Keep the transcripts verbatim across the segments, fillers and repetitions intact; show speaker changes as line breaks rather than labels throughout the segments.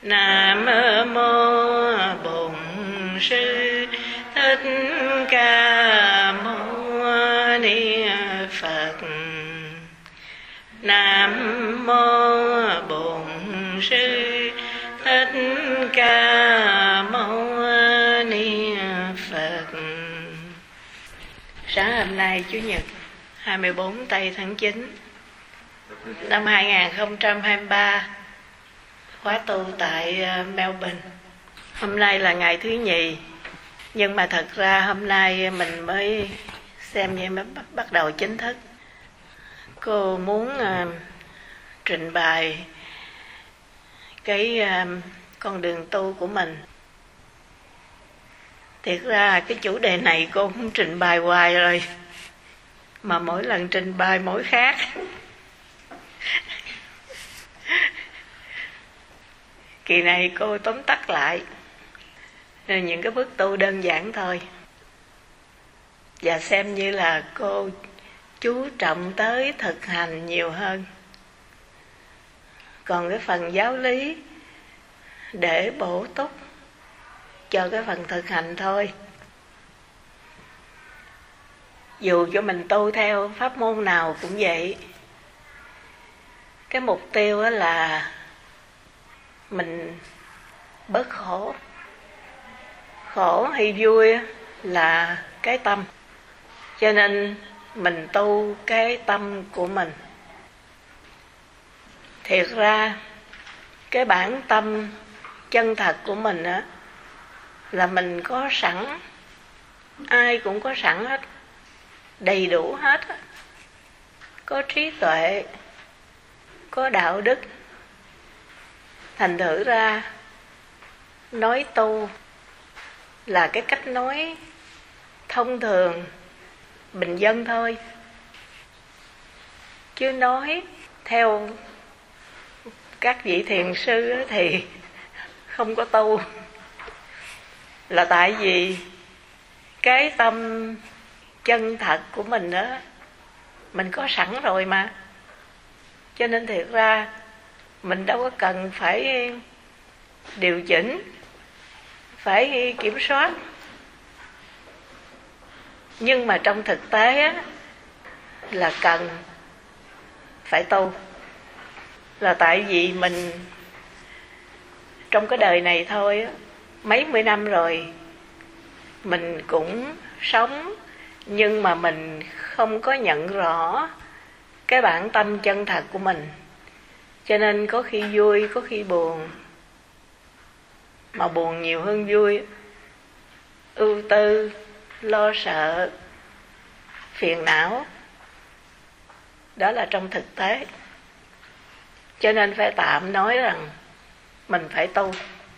Nam mô Bổn Sư Thích Ca Mâu Ni Phật. Nam mô Bổn Sư Thích Ca Mâu Ni Phật. Sáng hôm nay Chủ nhật hai mươi bốn tây tháng chín năm hai không hai ba, khóa tu tại Melbourne. Hôm nay là ngày thứ nhì, nhưng mà thật ra hôm nay mình mới xem như mới bắt đầu chính thức. Cô muốn uh, trình bày cái uh, con đường tu của mình. Thiệt ra cái chủ đề này cô cũng trình bày hoài rồi, mà mỗi lần trình bày mỗi khác. Kỳ này cô tóm tắt lại những cái bước tu đơn giản thôi, và xem như là cô chú trọng tới thực hành nhiều hơn. Còn cái phần giáo lý để bổ túc cho cái phần thực hành thôi. Dù cho mình tu theo pháp môn nào cũng vậy, cái mục tiêu đó là mình bớt khổ. Khổ hay vui là cái tâm, cho nên mình tu cái tâm của mình. Thiệt ra cái bản tâm chân thật của mình á là mình có sẵn, ai cũng có sẵn hết, đầy đủ hết. Có trí tuệ, có đạo đức. Thành thử ra nói tu là cái cách nói thông thường, bình dân thôi. Chứ nói theo các vị thiền sư thì không có tu. Là tại vì cái tâm chân thật của mình đó mình có sẵn rồi mà. Cho nên thiệt ra mình đâu có cần phải điều chỉnh, phải kiểm soát. Nhưng mà trong thực tế á, là cần phải tu. Là tại vì mình trong cái đời này thôi á, mấy mươi năm rồi mình cũng sống, nhưng mà mình không có nhận rõ cái bản tâm chân thật của mình. Cho nên có khi vui, có khi buồn. Mà buồn nhiều hơn vui. Ưu tư, lo sợ, phiền não. Đó là trong thực tế. Cho nên phải tạm nói rằng mình phải tu.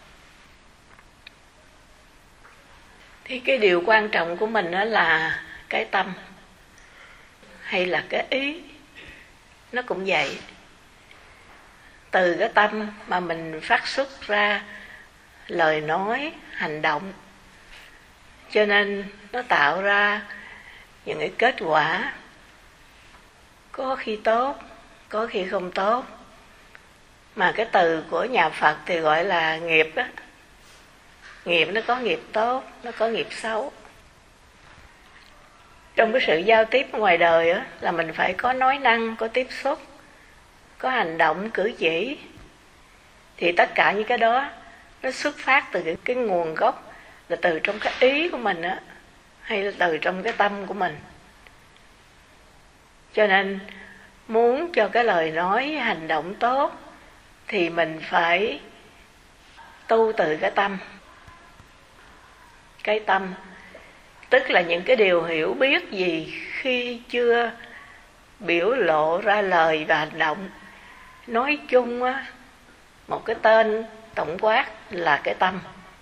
Thì cái điều quan trọng của mình đó là cái tâm hay là cái ý. Nó cũng vậy. Từ cái tâm mà mình phát xuất ra lời nói, hành động. Cho nên nó tạo ra những cái kết quả. Có khi tốt, có khi không tốt. Mà cái từ của nhà Phật thì gọi là nghiệp đó. Nghiệp nó có nghiệp tốt, nó có nghiệp xấu. Trong cái sự giao tiếp ngoài đời đó, là mình phải có nói năng, có tiếp xúc, có hành động, cử chỉ. Thì tất cả những cái đó nó xuất phát từ cái, cái nguồn gốc, là từ trong cái ý của mình á, hay là từ trong cái tâm của mình. Cho nên muốn cho cái lời nói, hành động tốt thì mình phải tu từ cái tâm. Cái tâm tức là những cái điều hiểu biết gì khi chưa biểu lộ ra lời và hành động. Nói chung á, một cái tên tổng quát là cái tâm,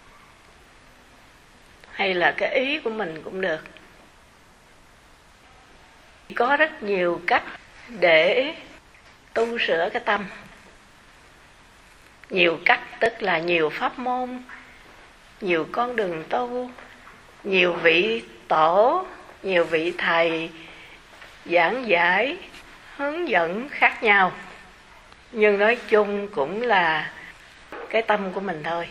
hay là cái ý của mình cũng được. Có rất nhiều cách để tu sửa cái tâm. Nhiều cách tức là nhiều pháp môn, nhiều con đường tu, nhiều vị tổ, nhiều vị thầy giảng giải, hướng dẫn khác nhau. Nhưng nói chung cũng là cái tâm của mình thôi.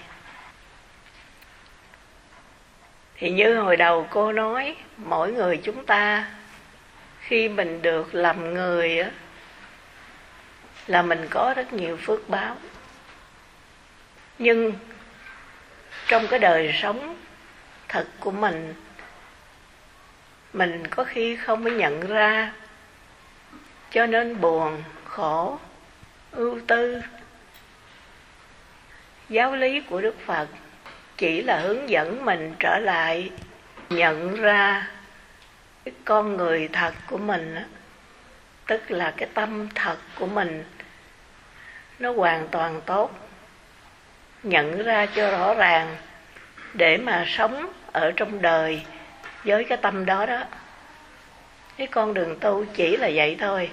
Thì như hồi đầu cô nói, mỗi người chúng ta khi mình được làm người á, là mình có rất nhiều phước báo. Nhưng trong cái đời sống thật của mình, mình có khi không có nhận ra, cho nên buồn, khổ, ưu tư. Giáo lý của Đức Phật chỉ là hướng dẫn mình trở lại nhận ra cái con người thật của mình, tức là cái tâm thật của mình nó hoàn toàn tốt. Nhận ra cho rõ ràng để mà sống ở trong đời với cái tâm đó đó. Cái con đường tu chỉ là vậy thôi.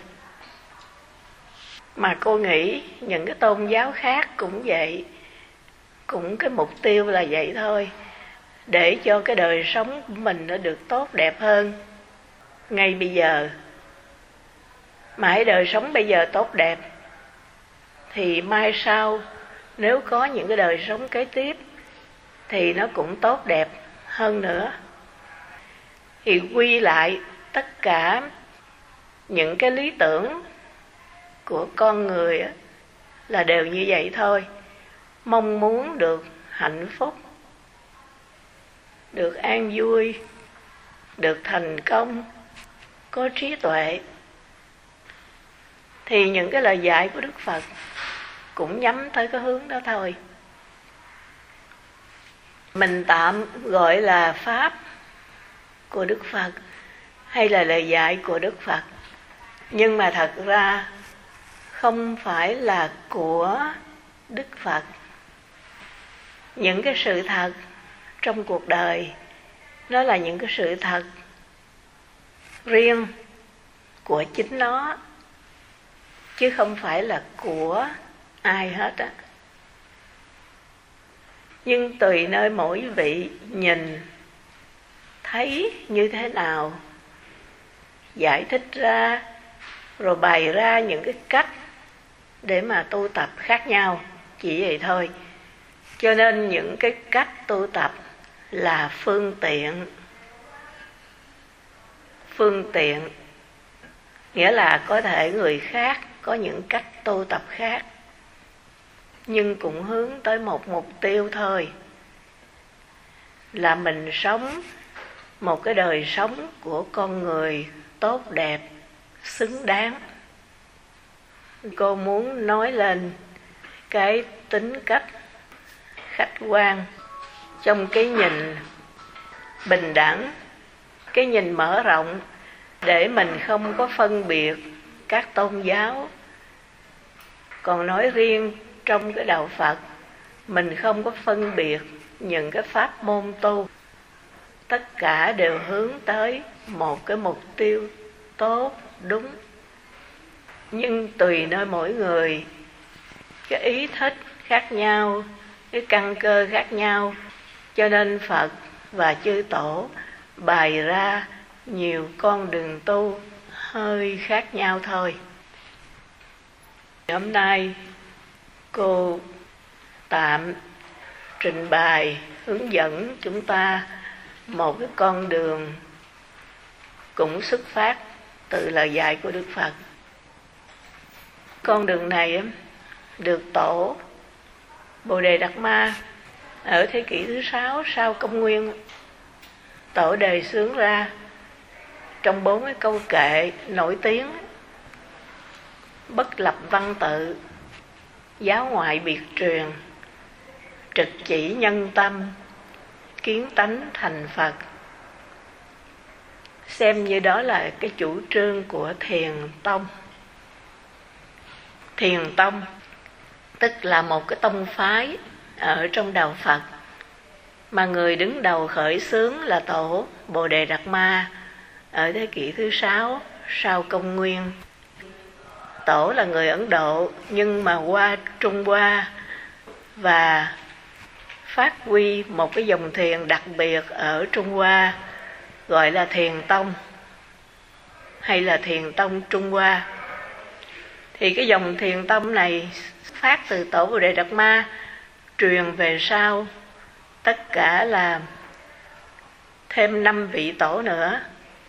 Mà cô nghĩ những cái tôn giáo khác cũng vậy, cũng cái mục tiêu là vậy thôi, để cho cái đời sống của mình nó được tốt đẹp hơn ngay bây giờ. Mà hãy đời sống bây giờ tốt đẹp, thì mai sau nếu có những cái đời sống kế tiếp thì nó cũng tốt đẹp hơn nữa. Thì quy lại tất cả những cái lý tưởng của con người là đều như vậy thôi. Mong muốn được hạnh phúc, được an vui, được thành công, có trí tuệ. Thì những cái lời dạy của Đức Phật cũng nhắm tới cái hướng đó thôi. Mình tạm gọi là Pháp của Đức Phật hay là lời dạy của Đức Phật, nhưng mà thật ra không phải là của Đức Phật. Những cái sự thật trong cuộc đời nó là những cái sự thật riêng của chính nó, chứ không phải là của ai hết á. Nhưng tùy nơi mỗi vị nhìn thấy như thế nào, giải thích ra, rồi bày ra những cái cách để mà tu tập khác nhau, chỉ vậy thôi. Cho nên những cái cách tu tập là phương tiện. Phương tiện nghĩa là có thể người khác có những cách tu tập khác, nhưng cũng hướng tới một mục tiêu thôi, là mình sống một cái đời sống của con người tốt đẹp, xứng đáng. Cô muốn nói lên cái tính cách khách quan trong cái nhìn bình đẳng, cái nhìn mở rộng, để mình không có phân biệt các tôn giáo. Còn nói riêng trong cái đạo Phật, mình không có phân biệt những cái pháp môn tu. Tất cả đều hướng tới một cái mục tiêu tốt, đúng. Nhưng tùy nơi mỗi người, cái ý thích khác nhau, cái căn cơ khác nhau, cho nên Phật và chư tổ bày ra nhiều con đường tu hơi khác nhau thôi. Hôm nay cô tạm trình bày hướng dẫn chúng ta một cái con đường cũng xuất phát từ lời dạy của Đức Phật. Con đường này được tổ Bồ Đề Đạt Ma ở thế kỷ thứ sáu sau công nguyên tổ đề xướng ra trong bốn cái câu kệ nổi tiếng: bất lập văn tự, giáo ngoại biệt truyền, trực chỉ nhân tâm, kiến tánh thành Phật. Xem như đó là cái chủ trương của Thiền Tông. Thiền Tông tức là một cái tông phái ở trong đạo Phật, mà người đứng đầu khởi xướng là tổ Bồ Đề Đạt Ma ở thế kỷ thứ sáu sau công nguyên. Tổ là người Ấn Độ nhưng mà qua Trung Hoa và phát huy một cái dòng thiền đặc biệt ở Trung Hoa, gọi là Thiền Tông hay là Thiền Tông Trung Hoa. Thì cái dòng Thiền Tông này phát từ tổ Bồ Đề Đạt Ma, truyền về sau tất cả là thêm năm vị tổ nữa.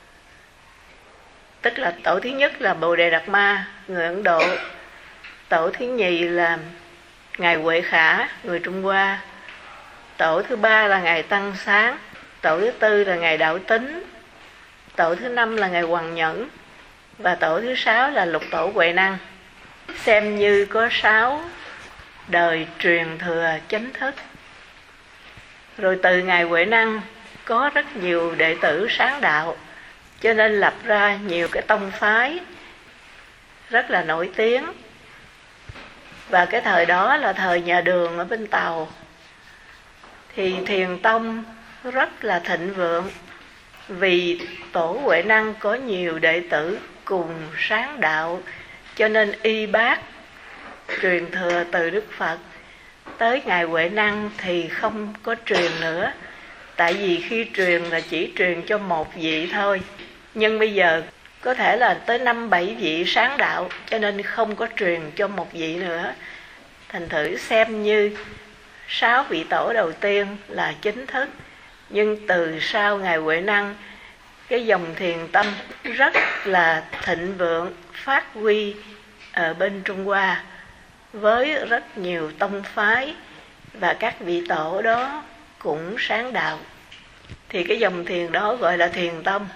Tức là tổ thứ nhất là Bồ Đề Đạt Ma, người Ấn Độ. Tổ thứ nhì là Ngài Huệ Khả, người Trung Hoa. Tổ thứ ba là Ngài Tăng Sáng. Tổ thứ tư là Ngài Đạo Tính. Tổ thứ năm là Ngài Hoằng Nhẫn. Và tổ thứ sáu là Lục Tổ Huệ Năng. Xem như có sáu đời truyền thừa chánh thức. Rồi từ Ngài Huệ Năng có rất nhiều đệ tử sáng đạo, cho nên lập ra nhiều cái tông phái rất là nổi tiếng. Và cái thời đó là thời nhà Đường ở bên Tàu, thì Thiền Tông rất là thịnh vượng, vì tổ Huệ Năng có nhiều đệ tử cùng sáng đạo, cho nên y bác truyền thừa từ Đức Phật. Tới Ngài Huệ Năng thì không có truyền nữa, tại vì khi truyền là chỉ truyền cho một vị thôi. Nhưng bây giờ có thể là tới năm bảy vị sáng đạo, cho nên không có truyền cho một vị nữa. Thành thử xem như sáu vị tổ đầu tiên là chính thức. Nhưng từ sau Ngài Huệ Năng, cái dòng thiền tâm rất là thịnh vượng, phát huy ở bên Trung Hoa với rất nhiều tông phái, và các vị tổ đó cũng sáng đạo. Thì cái dòng thiền đó gọi là Thiền Tông.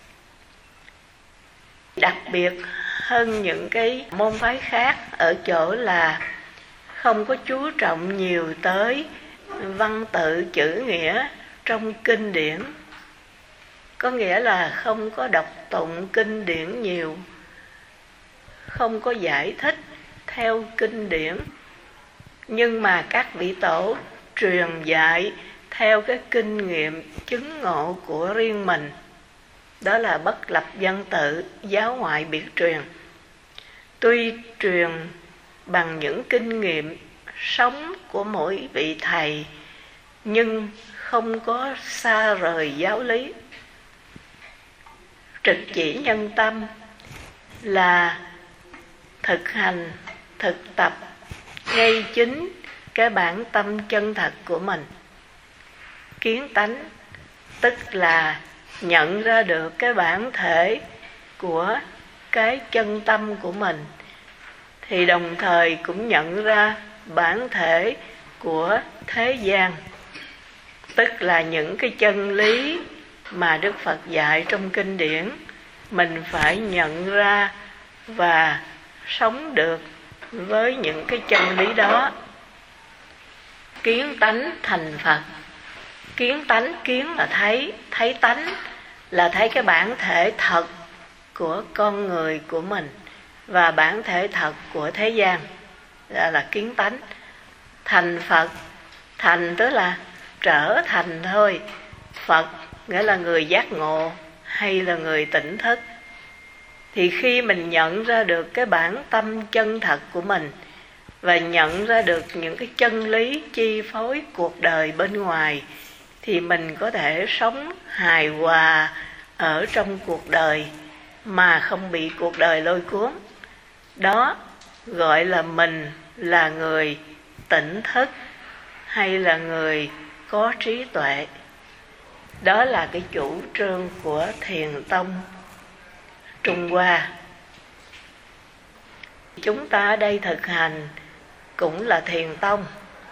Đặc biệt hơn những cái môn phái khác ở chỗ là không có chú trọng nhiều tới văn tự chữ nghĩa trong kinh điển. Có nghĩa là không có đọc tụng kinh điển nhiều, không có giải thích theo kinh điển. Nhưng mà các vị tổ truyền dạy theo cái kinh nghiệm chứng ngộ của riêng mình. Đó là bất lập văn tự, giáo ngoại biệt truyền. Tuy truyền bằng những kinh nghiệm sống của mỗi vị thầy, nhưng không có xa rời giáo lý. Trực chỉ nhân tâm là thực hành, thực tập ngay chính cái bản tâm chân thật của mình. Kiến tánh tức là nhận ra được cái bản thể của cái chân tâm của mình, thì đồng thời cũng nhận ra bản thể của thế gian, tức là những cái chân lý mà Đức Phật dạy trong kinh điển, mình phải nhận ra và sống được với những cái chân lý đó. Kiến tánh thành Phật. Kiến tánh, kiến là thấy, thấy tánh là thấy cái bản thể thật của con người của mình và bản thể thật của thế gian, đó là kiến tánh. Thành Phật, thành tức là trở thành thôi. Phật nghĩa là người giác ngộ hay là người tỉnh thức. Thì khi mình nhận ra được cái bản tâm chân thật của mình và nhận ra được những cái chân lý chi phối cuộc đời bên ngoài, thì mình có thể sống hài hòa ở trong cuộc đời mà không bị cuộc đời lôi cuốn. Đó gọi là mình là người tỉnh thức hay là người có trí tuệ. Đó là cái chủ trương của Thiền Tông Trung Hoa. Chúng ta ở đây thực hành cũng là Thiền Tông,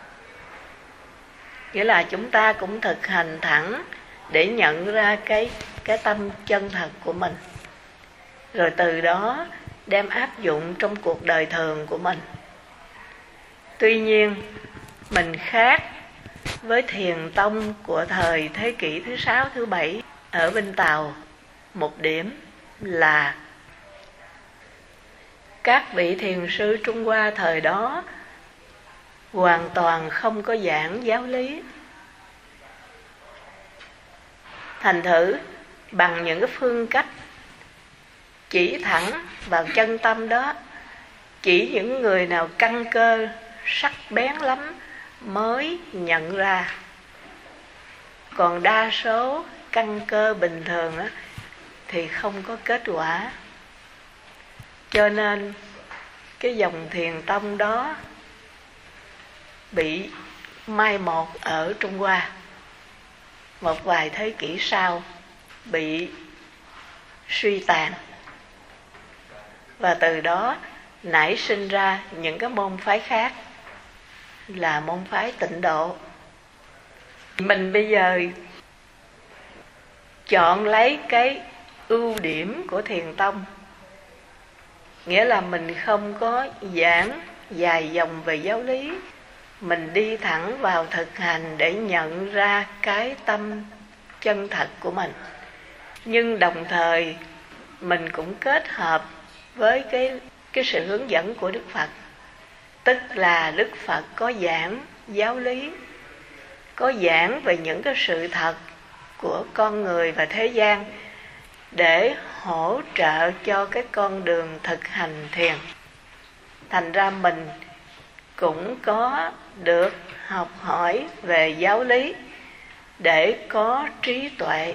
nghĩa là chúng ta cũng thực hành thẳng để nhận ra cái, cái tâm chân thật của mình, rồi từ đó đem áp dụng trong cuộc đời thường của mình. Tuy nhiên mình khác với Thiền Tông của thời thế kỷ thứ sáu, thứ bảy ở bên Tàu một điểm là các vị thiền sư Trung Hoa thời đó hoàn toàn không có giảng giáo lý. Thành thử bằng những cái phương cách chỉ thẳng vào chân tâm đó, chỉ những người nào căn cơ sắc bén lắm mới nhận ra. Còn đa số căn cơ bình thường á, thì không có kết quả. Cho nên cái dòng Thiền Tông đó bị mai một ở Trung Hoa, một vài thế kỷ sau bị suy tàn, và từ đó nảy sinh ra những cái môn phái khác là môn phái Tịnh Độ. Mình bây giờ chọn lấy cái ưu điểm của Thiền tông, nghĩa là mình không có giảng dài dòng về giáo lý, mình đi thẳng vào thực hành để nhận ra cái tâm chân thật của mình. Nhưng đồng thời mình cũng kết hợp với cái, cái sự hướng dẫn của Đức Phật. Tức là Đức Phật có giảng giáo lý, có giảng về những cái sự thật của con người và thế gian để hỗ trợ cho cái con đường thực hành thiền. Thành ra mình cũng có được học hỏi về giáo lý để có trí tuệ.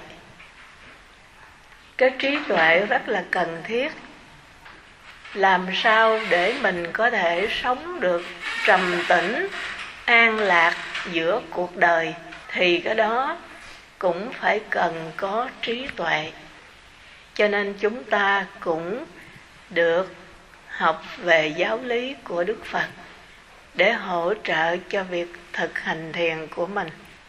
Cái trí tuệ rất là cần thiết. Làm sao để mình có thể sống được trầm tĩnh, an lạc giữa cuộc đời, thì cái đó cũng phải cần có trí tuệ. Cho nên chúng ta cũng được học về giáo lý của Đức Phật để hỗ trợ cho việc thực hành thiền của mình.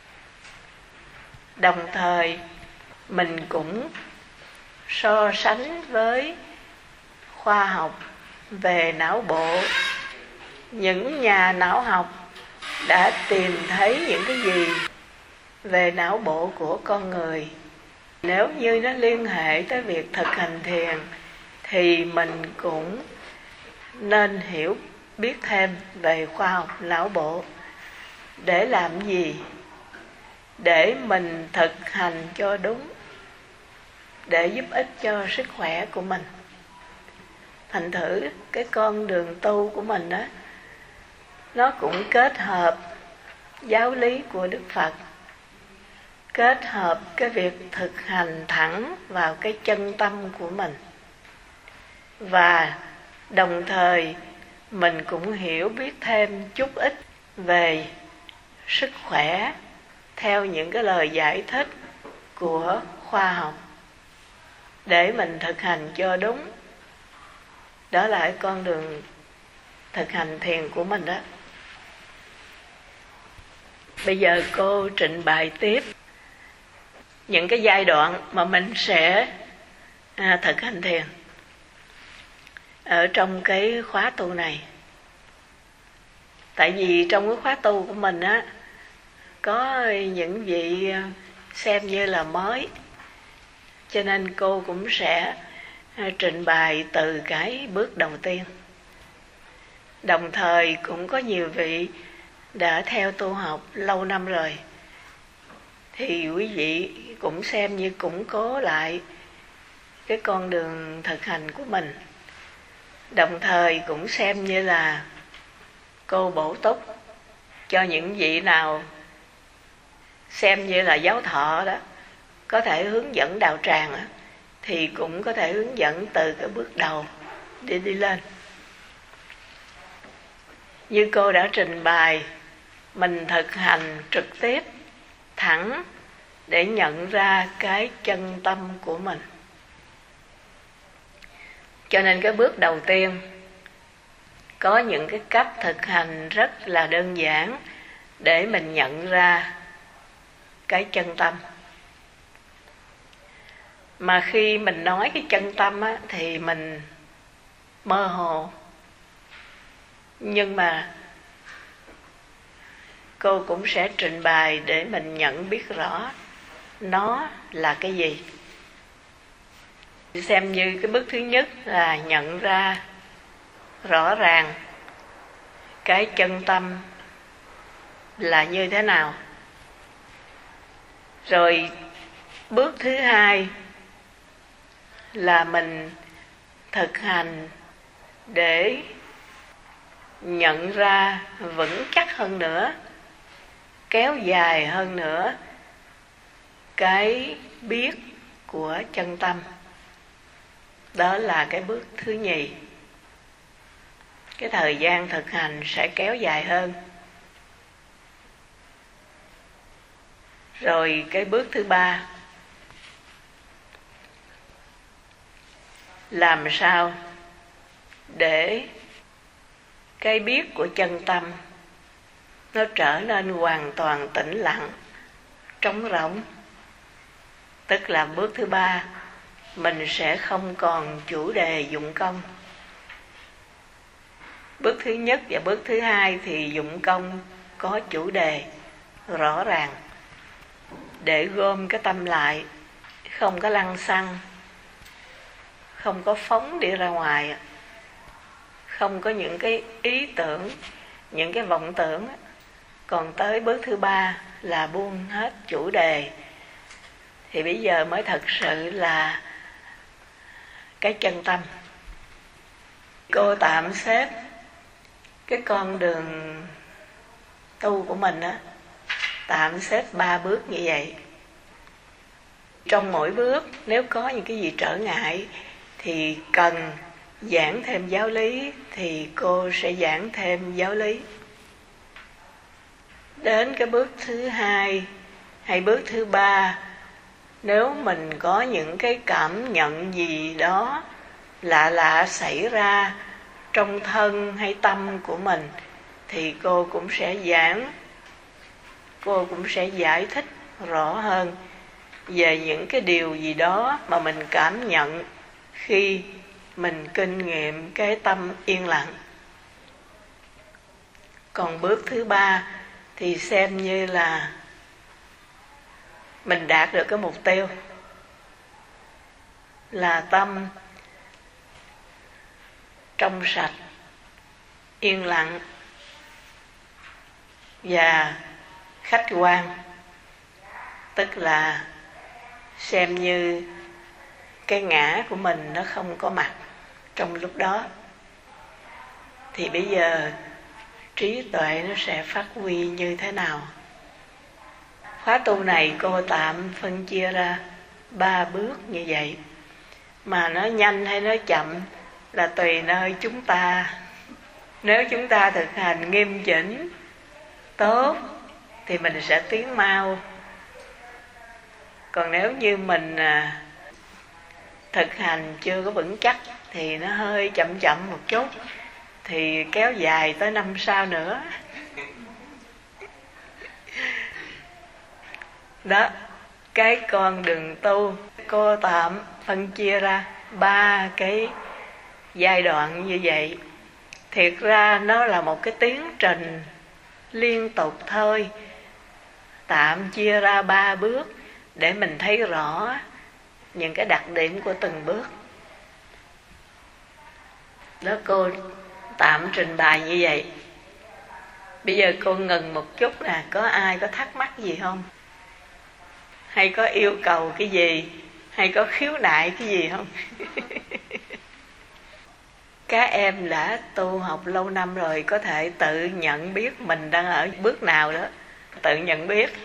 Đồng thời mình cũng so sánh với khoa học về não bộ. Những nhà não học đã tìm thấy những cái gì về não bộ của con người. Nếu như nó liên hệ tới việc thực hành thiền thì mình cũng nên hiểu biết thêm về khoa học não bộ. Để làm gì? Để mình thực hành cho đúng, để giúp ích cho sức khỏe của mình. Thành thử cái con đường tu của mình đó, nó cũng kết hợp giáo lý của Đức Phật, kết hợp cái việc thực hành thẳng vào cái chân tâm của mình. Và đồng thời mình cũng hiểu biết thêm chút ít về sức khỏe theo những cái lời giải thích của khoa học để mình thực hành cho đúng. Đó là cái con đường thực hành thiền của mình đó. Bây giờ cô trình bày tiếp những cái giai đoạn mà mình sẽ à, thực hành thiền ở trong cái khóa tu này. Tại vì trong cái khóa tu của mình á, có những vị xem như là mới, cho nên cô cũng sẽ trình bày từ cái bước đầu tiên. Đồng thời cũng có nhiều vị đã theo tu học lâu năm rồi, thì quý vị cũng xem như củng cố lại cái con đường thực hành của mình. Đồng thời cũng xem như là cô bổ túc cho những vị nào xem như là giáo thọ đó, có thể hướng dẫn đạo tràng đó, thì cũng có thể hướng dẫn từ cái bước đầu để đi lên. Như cô đã trình bày, mình thực hành trực tiếp, thẳng để nhận ra cái chân tâm của mình. Cho nên cái bước đầu tiên có những cái cách thực hành rất là đơn giản để mình nhận ra cái chân tâm. Mà khi mình nói cái chân tâm á, thì mình mơ hồ. Nhưng mà cô cũng sẽ trình bày để mình nhận biết rõ nó là cái gì. Xem như cái bước thứ nhất là nhận ra rõ ràng cái chân tâm là như thế nào. Rồi bước thứ hai là mình thực hành để nhận ra vững chắc hơn nữa, kéo dài hơn nữa cái biết của chân tâm. Đó là cái bước thứ nhì. Cái thời gian thực hành sẽ kéo dài hơn. Rồi cái bước thứ ba, làm sao để cái biết của chân tâm nó trở nên hoàn toàn tĩnh lặng, trống rỗng. Tức là bước thứ ba, mình sẽ không còn chủ đề dụng công. Bước thứ nhất và bước thứ hai thì dụng công có chủ đề rõ ràng, để gom cái tâm lại, không có lăng xăng, không có phóng đi ra ngoài, không có những cái ý tưởng, những cái vọng tưởng. Còn tới bước thứ ba là buông hết chủ đề, thì bây giờ mới thật sự là cái chân tâm. Cô tạm xếp cái con đường tu của mình á, tạm xếp ba bước như vậy. Trong mỗi bước nếu có những cái gì trở ngại thì cần giảng thêm giáo lý, thì cô sẽ giảng thêm giáo lý. Đến cái bước thứ hai hay bước thứ ba, nếu mình có những cái cảm nhận gì đó lạ lạ xảy ra trong thân hay tâm của mình, thì cô cũng sẽ giảng, cô cũng sẽ giải thích rõ hơn về những cái điều gì đó mà mình cảm nhận khi mình kinh nghiệm cái tâm yên lặng. Còn bước thứ ba thì xem như là mình đạt được cái mục tiêu là tâm trong sạch, yên lặng và khách quan. Tức là xem như cái ngã của mình nó không có mặt trong lúc đó. Thì bây giờ trí tuệ nó sẽ phát huy như thế nào? Khóa tu này cô tạm phân chia ra ba bước như vậy. Mà nó nhanh hay nó chậm là tùy nơi chúng ta. Nếu chúng ta thực hành nghiêm chỉnh, tốt, thì mình sẽ tiến mau. Còn nếu như mình à, thực hành chưa có vững chắc thì nó hơi chậm chậm một chút, thì kéo dài tới năm sau nữa. Đó, cái con đường tu cô tạm phân chia ra ba cái giai đoạn như vậy. Thiệt ra nó là một cái tiến trình liên tục thôi, tạm chia ra ba bước để mình thấy rõ những cái đặc điểm của từng bước. Đó, cô tạm trình bày như vậy. Bây giờ cô ngừng một chút nè, có ai có thắc mắc gì không? Hay có yêu cầu cái gì? Hay có khiếu nại cái gì không? Các em đã tu học lâu năm rồi, có thể tự nhận biết mình đang ở bước nào đó. Tự nhận biết.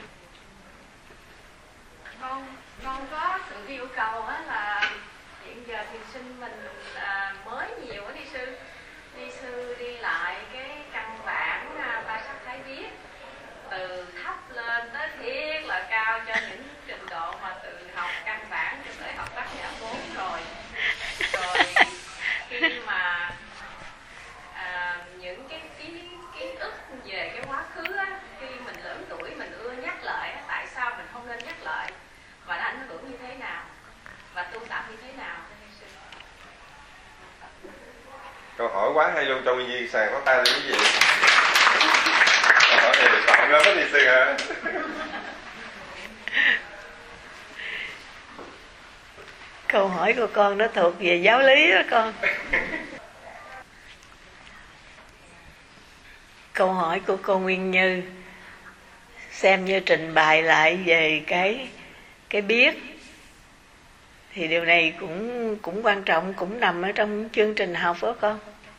Con, con có sự yêu cầu á là hiện giờ thiền sinh mình à, mới nhiều á đi sư. Đi sư đi lại cái căn bản à, ba sắc thái viết, từ thấp lên tới thiết là cao, cho những trình độ mà từ học căn bản cho tới học bát nhã bốn rồi. Rồi khi mà à, những cái ký, ký ức về cái quá khứ á, khi mình lớn tuổi mình ưa nhắc lại á, tại sao mình không nên nhắc lại, và nó ảnh hưởng như thế nào, và tu tập như thế nào?
Câu hỏi quá hay luôn, cho Nguyên Duy sàn có tay lên cái gì? Câu hỏi này soạn ra có gì sư hả?
Câu hỏi của con nó thuộc về giáo lý đó con. Câu hỏi của cô Nguyên Như xem như trình bày lại về cái cái biết, thì điều này cũng cũng quan trọng, cũng nằm ở trong chương trình học đó con.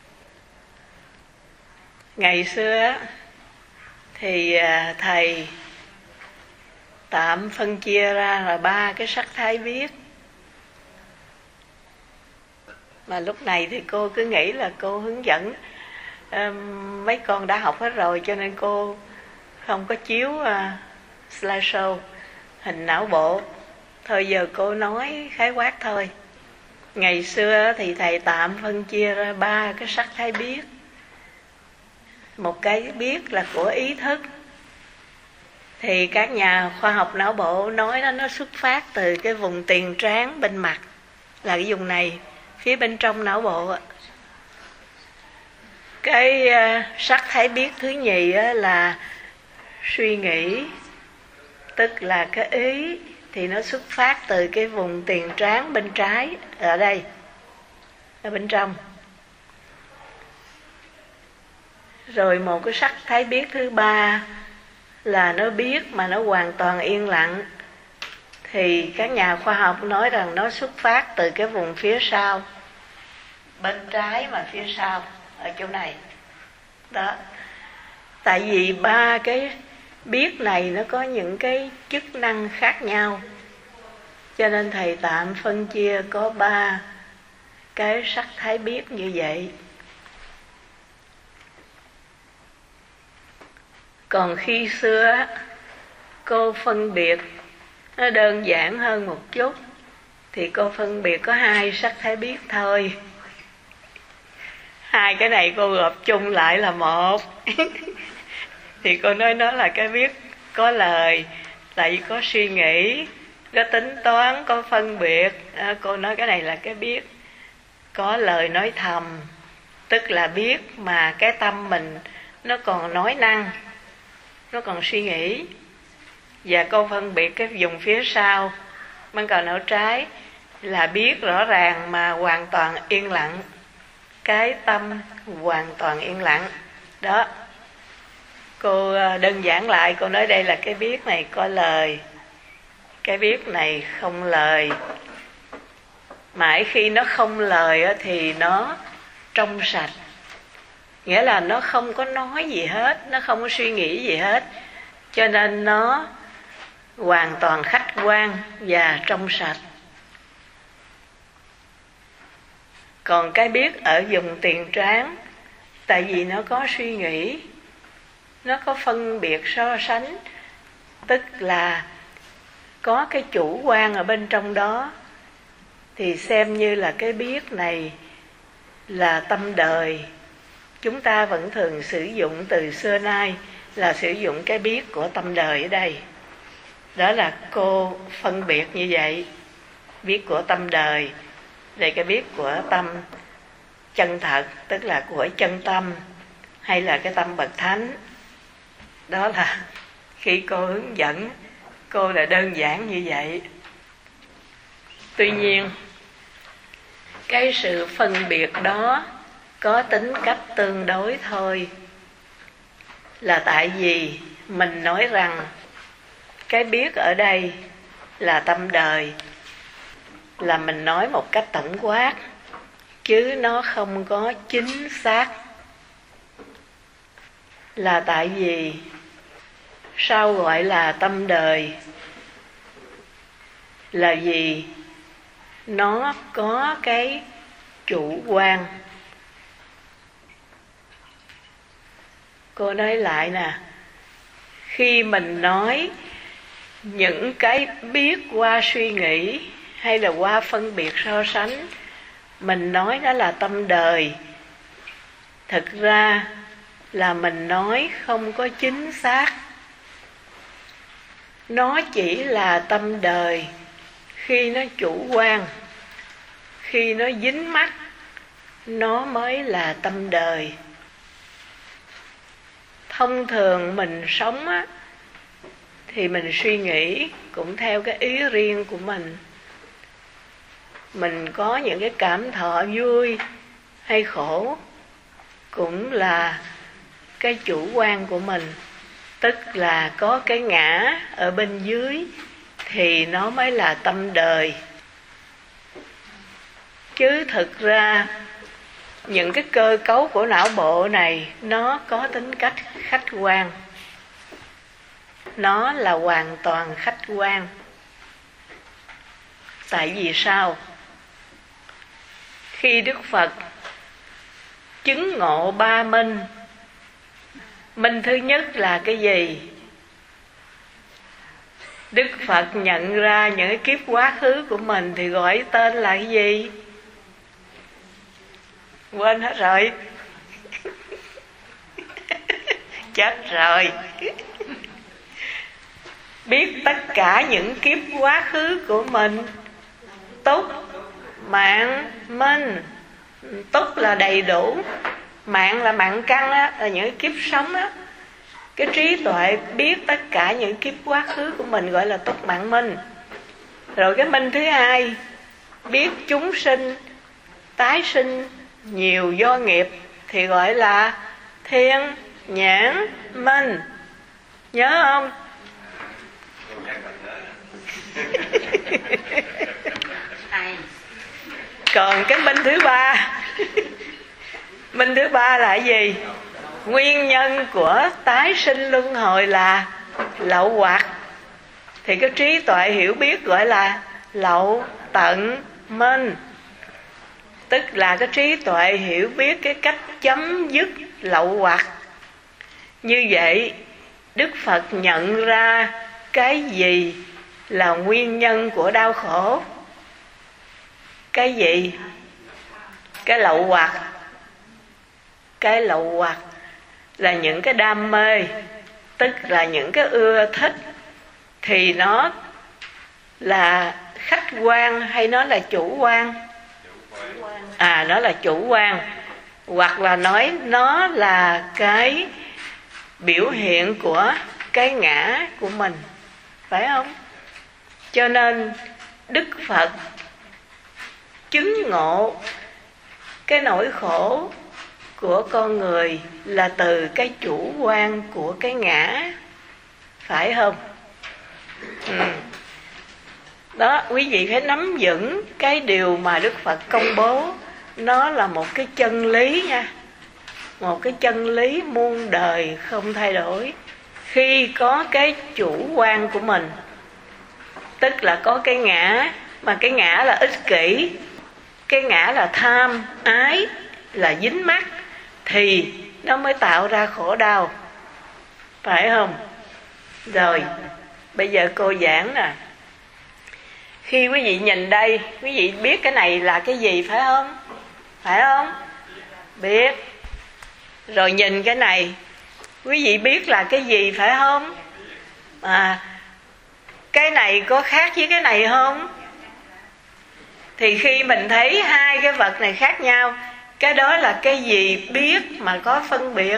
Ngày xưa á thì thầy tạm phân chia ra là ba cái sắc thái viết. Mà lúc này thì cô cứ nghĩ là cô hướng dẫn um, mấy con đã học hết rồi, cho nên cô không có chiếu uh, slideshow. hình não bộ. Thôi giờ cô nói khái quát thôi. Ngày xưa thì thầy tạm phân chia ra ba cái sắc thái biết. Một cái biết là của ý thức, thì các nhà khoa học não bộ nói nó nó xuất phát từ cái vùng tiền trán bên mặt, là cái vùng này, phía bên trong não bộ. Cái uh, sắc thái biết thứ nhì uh, là suy nghĩ, tức là cái ý, thì nó xuất phát từ cái vùng tiền trán bên trái, ở đây, ở bên trong. Rồi một cái sắc thái biết thứ ba là nó biết mà nó hoàn toàn yên lặng, thì các nhà khoa học nói rằng nó xuất phát từ cái vùng phía sau, bên trái mà phía sau, ở chỗ này đó. Tại vì ba cái biết này nó có những cái chức năng khác nhau, cho nên thầy tạm phân chia có ba cái sắc thái biết như vậy. Còn khi xưa cô phân biệt nó đơn giản hơn một chút, thì cô phân biệt có hai sắc thái biết thôi. Hai cái này cô gộp chung lại là một. Thì cô nói nó là cái biết có lời, tại vì có suy nghĩ, có tính toán, có phân biệt. À, cô nói cái này là cái biết có lời nói thầm, tức là biết mà cái tâm mình nó còn nói năng, nó còn suy nghĩ. Và cô phân biệt cái vùng phía sau bên cầu não trái là biết rõ ràng mà hoàn toàn yên lặng, cái tâm hoàn toàn yên lặng đó. Cô đơn giản lại, cô nói đây là cái biết này có lời, cái biết này không lời. Mãi khi nó không lời thì nó trong sạch, nghĩa là nó không có nói gì hết, nó không có suy nghĩ gì hết, cho nên nó hoàn toàn khách quan và trong sạch. Còn cái biết ở vùng tiền trán, tại vì nó có suy nghĩ, nó có phân biệt so sánh, tức là có cái chủ quan ở bên trong đó, thì xem như là cái biết này là tâm đời. Chúng ta vẫn thường sử dụng từ xưa nay là sử dụng cái biết của tâm đời ở đây. Đó là cô phân biệt như vậy. Biết của tâm đời, rồi cái biết của tâm chân thật, tức là của chân tâm, hay là cái tâm bậc thánh. Đó là khi cô hướng dẫn, cô là đơn giản như vậy. Tuy nhiên, cái sự phân biệt đó có tính cách tương đối thôi. Là tại vì mình nói rằng cái biết ở đây là tâm đời, là mình nói một cách tổng quát, chứ nó không có chính xác. Là tại vì sao gọi là tâm đời? Là vì nó có cái chủ quan. Cô nói lại nè, khi mình nói những cái biết qua suy nghĩ hay là qua phân biệt so sánh, mình nói nó là tâm đời, thực ra là mình nói không có chính xác. Nó chỉ là tâm đời khi nó chủ quan, khi nó dính mắc, nó mới là tâm đời. Thông thường mình sống á, thì mình suy nghĩ cũng theo cái ý riêng của mình. Mình có những cái cảm thọ vui hay khổ cũng là cái chủ quan của mình, tức là có cái ngã ở bên dưới thì nó mới là tâm đời. Chứ thực ra những cái cơ cấu của não bộ này nó có tính cách khách quan, nó là hoàn toàn khách quan. Tại vì sao? Khi Đức Phật chứng ngộ ba minh, minh thứ nhất là cái gì? Đức Phật nhận ra những cái kiếp quá khứ của mình thì gọi tên là cái gì? Quên hết rồi. Chết rồi. Biết tất cả những kiếp quá khứ của mình. Túc, mạng, minh. Túc là đầy đủ, mạng là mạng căn đó, là những kiếp sống đó. Cái trí tuệ biết tất cả những kiếp quá khứ của mình gọi là túc mạng minh. Rồi cái minh thứ hai, biết chúng sinh tái sinh nhiều do nghiệp thì gọi là thiên nhãn minh. Nhớ không? Còn cái minh thứ ba, minh thứ ba là cái gì? Nguyên nhân của tái sinh luân hồi là lậu hoặc. Thì cái trí tuệ hiểu biết gọi là lậu tận minh. Tức là cái trí tuệ hiểu biết cái cách chấm dứt lậu hoặc. Như vậy Đức Phật nhận ra cái gì là nguyên nhân của đau khổ? Cái gì? Cái lậu hoặc. Cái lậu hoặc là những cái đam mê, tức là những cái ưa thích. Thì nó là khách quan hay nó là chủ quan? À, nó là chủ quan. Hoặc là nói nó là cái biểu hiện của cái ngã của mình, phải không? Cho nên Đức Phật chứng ngộ cái nỗi khổ của con người là từ cái chủ quan của cái ngã, phải không? Ừ. Đó, quý vị phải nắm vững cái điều mà Đức Phật công bố. Nó là một cái chân lý nha, một cái chân lý muôn đời không thay đổi. Khi có cái chủ quan của mình, tức là có cái ngã, mà cái ngã là ích kỷ, cái ngã là tham, ái, là dính mắc, thì nó mới tạo ra khổ đau, phải không? Rồi, bây giờ cô giảng nè. Khi quý vị nhìn đây, quý vị biết cái này là cái gì, phải không? Phải không? Biết. Rồi nhìn cái này, quý vị biết là cái gì, phải không? À, cái này có khác với cái này không? Thì khi mình thấy hai cái vật này khác nhau, cái đó là cái gì biết mà có phân biệt?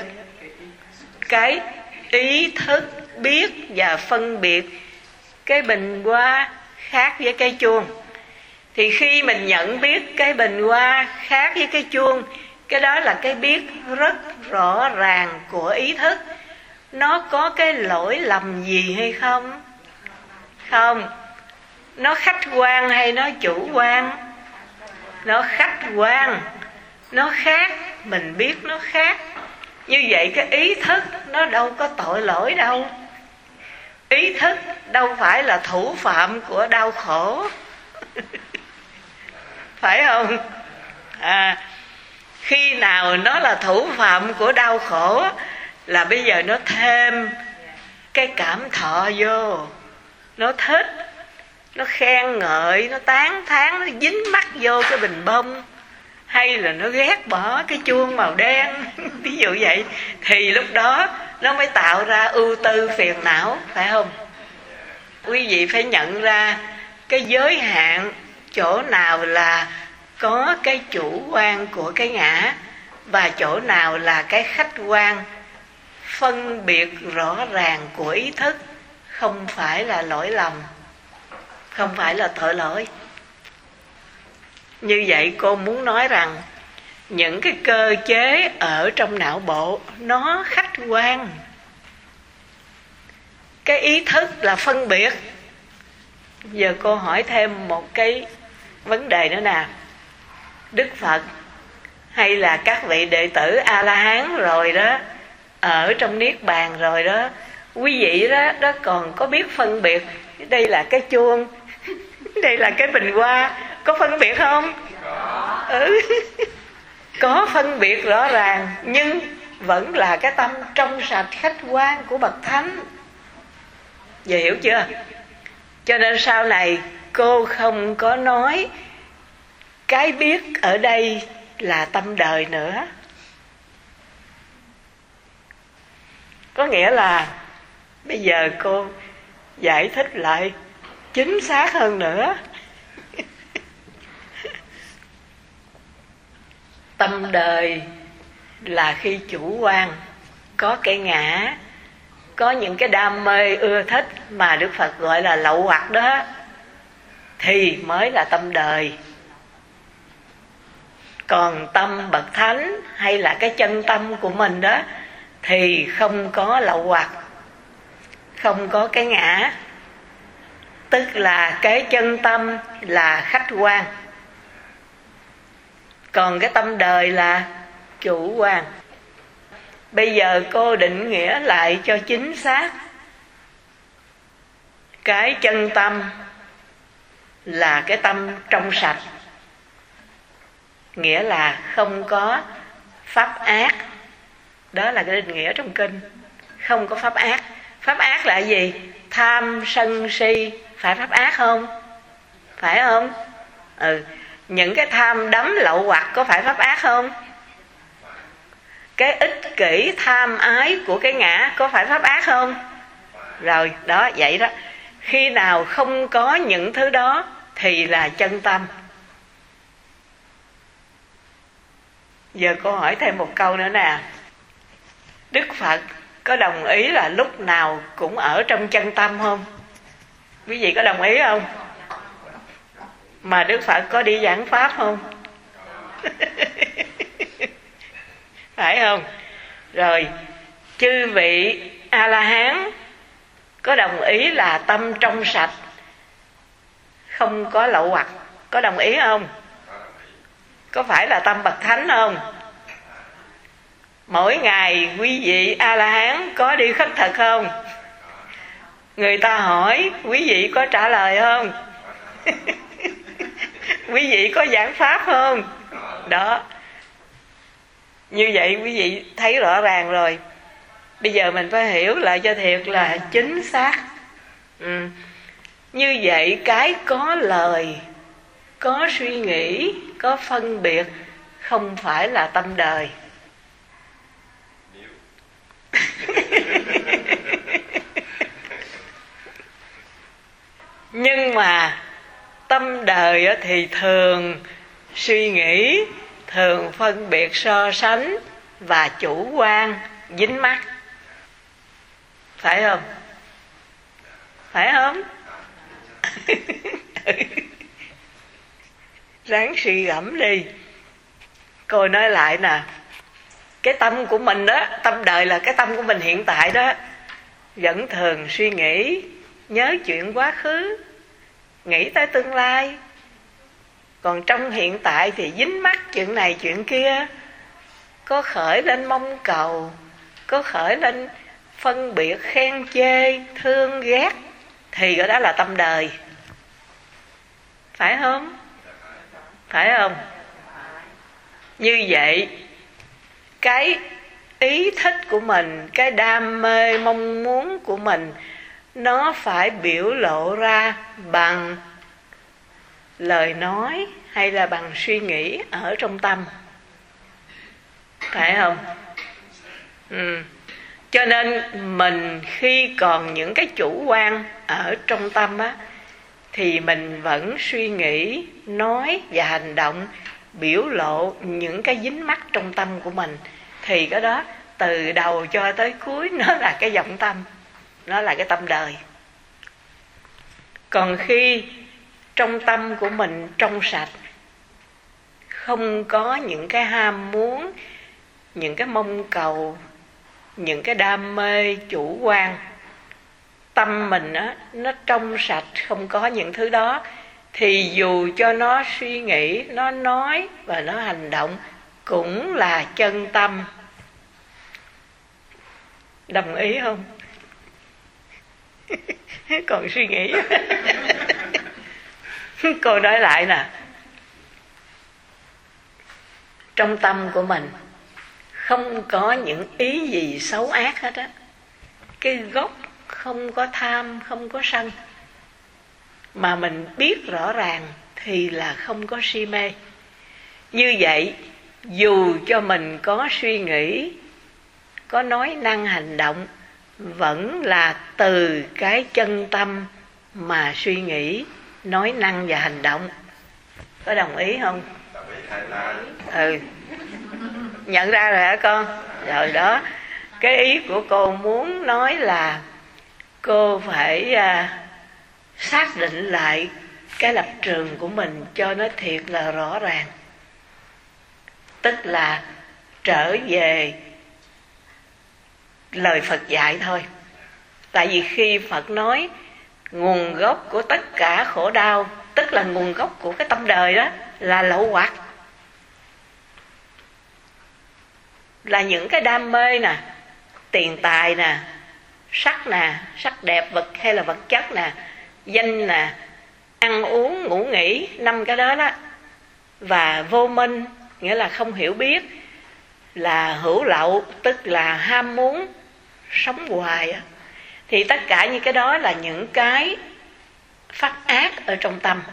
Cái ý thức biết và phân biệt cái bình hoa khác với cái chuông. Thì khi mình nhận biết cái bình hoa khác với cái chuông, cái đó là cái biết rất rõ ràng của ý thức. Nó có cái lỗi lầm gì hay không? Không. Nó khách quan hay nó chủ quan? Nó khách quan. Nó khác, mình biết nó khác. Như vậy cái ý thức nó đâu có tội lỗi đâu. Ý thức đâu phải là thủ phạm của đau khổ. Phải không? À, khi nào nó là thủ phạm của đau khổ là bây giờ nó thêm cái cảm thọ vô. Nó thích, nó khen ngợi, nó tán thán, nó dính mắc vô cái bình bông, hay là nó ghét bỏ cái chuông màu đen, ví dụ vậy. Thì lúc đó nó mới tạo ra ưu tư phiền não, phải không? Quý vị phải nhận ra cái giới hạn chỗ nào là có cái chủ quan của cái ngã, và chỗ nào là cái khách quan phân biệt rõ ràng của ý thức. Không phải là lỗi lầm, không phải là tội lỗi. Như vậy cô muốn nói rằng những cái cơ chế ở trong não bộ nó khách quan. Cái ý thức là phân biệt. Giờ cô hỏi thêm một cái vấn đề nữa nè. Đức Phật hay là các vị đệ tử A-la-hán rồi đó, ở trong Niết Bàn rồi đó, quý vị đó, đó còn có biết phân biệt đây là cái chuông, đây là cái bình hoa, có phân biệt không? Ừ. Có phân biệt rõ ràng, nhưng vẫn là cái tâm trong sạch khách quan của bậc thánh. Giờ hiểu chưa? Cho nên sau này cô không có nói cái biết ở đây là tâm đời nữa. Có nghĩa là bây giờ cô giải thích lại chính xác hơn nữa. Tâm đời là khi chủ quan, có cái ngã, có những cái đam mê ưa thích mà Đức Phật gọi là lậu hoặc đó, thì mới là tâm đời. Còn tâm bậc thánh hay là cái chân tâm của mình đó thì không có lậu hoặc, không có cái ngã. Tức là cái chân tâm là khách quan, còn cái tâm đời là chủ quan. Bây giờ cô định nghĩa lại cho chính xác. Cái chân tâm là cái tâm trong sạch, nghĩa là không có pháp ác. Đó là cái định nghĩa trong kinh. Không có pháp ác. Pháp ác là gì? Tham, sân, si. Phải pháp ác không? Phải không? Ừ. Những cái tham đắm lậu hoặc có phải pháp ác không? Cái ích kỷ tham ái của cái ngã có phải pháp ác không? Rồi, đó, vậy đó. Khi nào không có những thứ đó thì là chân tâm. Giờ cô hỏi thêm một câu nữa nè. Đức Phật có đồng ý là lúc nào cũng ở trong chân tâm không? Quý vị có đồng ý không? Mà Đức Phật có đi giảng pháp không? Phải không? Rồi, chư vị A-la-hán có đồng ý là tâm trong sạch, không có lậu hoặc, có đồng ý không? Có phải là tâm bậc thánh không? Mỗi ngày quý vị A-la-hán có đi khất thực không? Người ta hỏi quý vị có trả lời không? Quý vị có giảng pháp không? Đó. Như vậy quý vị thấy rõ ràng rồi. Bây giờ mình phải hiểu lại cho thiệt là chính xác. ừ. Như vậy cái có lời, có suy nghĩ, có phân biệt không phải là tâm đời. Nhưng mà tâm đời thì thường suy nghĩ, thường phân biệt so sánh và chủ quan, dính mắc. Phải không? Phải không? Ráng suy gẫm đi. Cô nói lại nè, cái tâm của mình đó, tâm đời là cái tâm của mình hiện tại đó, vẫn thường suy nghĩ, nhớ chuyện quá khứ, nghĩ tới tương lai. Còn trong hiện tại thì dính mắc chuyện này chuyện kia, có khởi lên mong cầu, có khởi lên phân biệt, khen chê, thương ghét, thì cái đó là tâm đời. Phải không? Phải không? Như vậy cái ý thích của mình, cái đam mê mong muốn của mình, nó phải biểu lộ ra bằng lời nói hay là bằng suy nghĩ ở trong tâm. Phải không? Ừ. Cho nên mình khi còn những cái chủ quan ở trong tâm á, thì mình vẫn suy nghĩ, nói và hành động biểu lộ những cái dính mắc trong tâm của mình. Thì cái đó từ đầu cho tới cuối nó là cái vọng tâm, nó là cái tâm đời. Còn khi trong tâm của mình trong sạch, không có những cái ham muốn, những cái mong cầu, những cái đam mê chủ quan, tâm mình á, nó trong sạch, không có những thứ đó, thì dù cho nó suy nghĩ, nó nói và nó hành động cũng là chân tâm. Đồng ý không? Còn suy nghĩ. Cô nói lại nè, trong tâm của mình không có những ý gì xấu ác hết á. Cái gốc không có tham, không có sân. mà mình biết rõ ràng thì là không có si mê. Như vậy dù cho mình có suy nghĩ, có nói năng hành động, vẫn là từ cái chân tâm mà suy nghĩ, nói năng và hành động. Có đồng ý không?
Đồng ý thầy là.
Ừ. Nhận ra rồi hả con? Rồi đó. Cái ý của cô muốn nói là cô phải à, xác định lại cái lập trường của mình cho nó thiệt là rõ ràng. Tức là trở về lời Phật dạy thôi. Tại vì khi Phật nói nguồn gốc của tất cả khổ đau, tức là nguồn gốc của cái tâm đời đó, là lậu hoặc, là những cái đam mê nè, tiền tài nè, sắc nè, sắc đẹp vật hay là vật chất nè, danh nè, ăn uống ngủ nghỉ, năm cái đó đó. Và vô minh nghĩa là không hiểu biết, là hữu lậu tức là ham muốn sống hoài. Thì tất cả những cái đó là những cái pháp ác ở trong tâm.